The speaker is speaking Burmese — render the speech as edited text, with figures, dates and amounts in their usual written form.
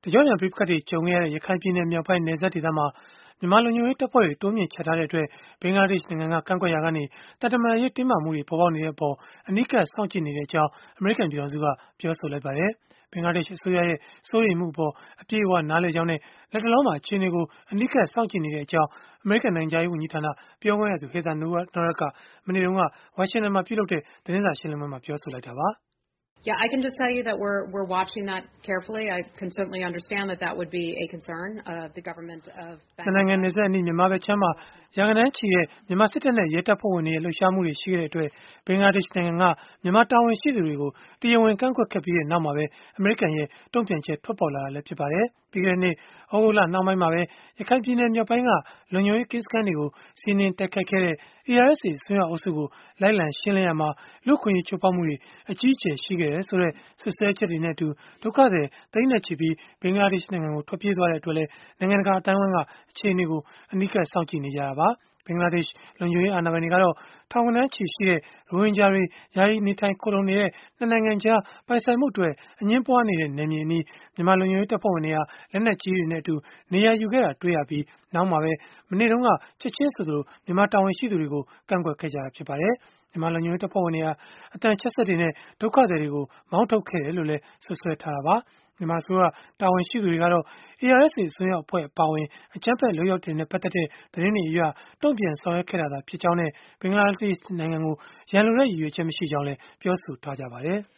တကျော့ပြန်ပဋိပက္ခတွေကြုံခဲ့ရတဲ့ ရခိုင်ပြည်နယ်မြောက်ပိုင်း နယ်စပ်ဒေသမှာ မြန်မာလုံခြုံရေးတပ်ဖွဲ့တွေ တိုးမြှင့်ချထားတဲ့အတွက် ဘင်္ဂလားဒေ့ရှ်နိုင်ငံက ကန့်ကွက်ရာကနေ သံတမန်ရေး တင်းမာမှုတွေ ပေါ်ပေါက်နေတဲ့အပေါ် အနီးကပ်စောင့်ကြည့်နေကြောင်း အမေရိကန် ပြည်ထောင်စုက ပြောဆိုလိုက်ပါတယ်။ ဘင်္ဂလားဒေ့ရှ် အစိုးရရဲ့ စိုးရိမ်မှုအပေါ် အပြည့်အဝနားလည်ကြောင်းနဲ့ လတ်တလောမှာ အခြေအနေကို အနီးကပ်စောင့်ကြည့်နေကြောင်း အမေရိကန် နိုင်ငံခြားရေး ဝန်ကြီးဌာန ပြောခွင့်ရသူ Heather Nauert က မနေ့တုန်းက ဝါရှင်တန်မှာ ပြုလုပ်တဲ့ သတင်းစာရှင်းလင်းပွဲမှာ ပြောဆိုလိုက်တာပါ။ I can just tell you that we're watching that carefully. I can certainly understand that that would be a concern of the government of နှစ်နိုင်ငံနယ်စပ်အနီး မြန်မာဘက်ခြမ်းမှာ ရာဂဏန်းချီတဲ့ မြန်မာစစ်တပ်နဲ့ ရဲတပ်ဖွဲ့ဝင်တွေရဲ့ လှုပ်ရှားမှုတွေ ရှိခဲ့တဲ့အတွက် ဘင်္ဂလားဒေ့ရှ်နိုင်ငံက မြန်မာတာဝန်ရှိသူတွေကို တရားဝင် ကန့်ကွက်ခဲ့ပြီးနောက်မှာပဲ အမေရိကန်ရဲ့ တုံ့ပြန်ချက် ထွက်ပေါ်လာတာလည်း ဖြစ်ပါတယ်။ ပြီးခဲ့တဲ့နှစ် သြဂုတ်လနှောင်းပိုင်းမှာပဲ ရခိုင်ပြည်နယ် မြောက်ပိုင်းက လုံခြုံရေးကင်းစခန်းတွေကို စီးနင်းတိုက်ခိုက်ခဲ့တဲ့ ARSA အစွန်းရောက်အုပ်စုကို လိုက်လံရှင်းလင်းရာမှာ လူ့အခွင့်အရေး ချိုးဖောက်မှုတွေ အကြီးအကျယ် ရှိခဲ့တယ်ဆိုတဲ့ စွပ်စွဲချက်တွေနဲ့အတူ ဒုက္ခသည် သိန်းနဲ့ချီပြီး ဘင်္ဂလားဒေ့ရှ်နိုင်ငံကို ထွက်ပြေးသွားတဲ့အတွက်လည်း နိုင်ငံတကာ အသိုင်းအဝန်းက အခြေအနေကို အနီးကပ် စောင့်ကြည့်နေကြတာပါ။ ဘင်္ဂလားဒေ့ရှ် လုံခြုံရေးအာဏာပိုင်တွေကတော့ ထောင်ဂဏန်းချီရှိတဲ့ ရိုဟင်ဂျာတွေ ယာယီနေထိုင်ခိုလှုံနေတဲ့ ၂ နိုင်ငံကြား ပိုင်ဆိုင်မှုအတွက် အငြင်းပွားနေတဲ့ နယ်မြေအနီး မြန်မာလုံခြုံရေးတပ်ဖွဲ့ဝင်တွေဟာ လက်နက်ကြီးတွေနဲ့အတူ နေရာယူခဲ့တာ တွေ့ရပြီး နောက်မှာပဲ မနေ့တုန်းက ချက်ခြင်းဆိုသလို မြန်မာတာဝန်ရှိသူတွေကို ကန့်ကွက်ခဲ့ကြတာ ဖြစ်ပါတယ်။ မြန်မာလုံခြုံရေးတပ်ဖွဲ့ဝင်တွေဟာ အသံချဲ့စက်တွေနဲ့ ဒုက္ခသည်တွေကို မောင်းထုတ်ခဲ့တယ်လို့လည်း စွပ်စွဲထားတာပါ။ မြန်မာအစိုးရ တာဝန်ရှိသူတွေကတော့ ARSA အစွန်းရောက်အဖွဲ့ အပါအဝင် အကြမ်းဖက် လုပ်ရပ်တွေနဲ့ ပတ်သက်တဲ့ သတင်းတွေအရ တုံ့ပြန်ဆောင်ရွက်ခဲ့တာသာ ဖြစ်ကြောင်းနဲ့ ဘင်္ဂလားဒေ့ရှ်နိုင်ငံကို ရန်လိုတဲ့ ရည်ရွယ်ချက် မရှိကြောင်းလည်း ပြောဆိုထားကြပါတယ်။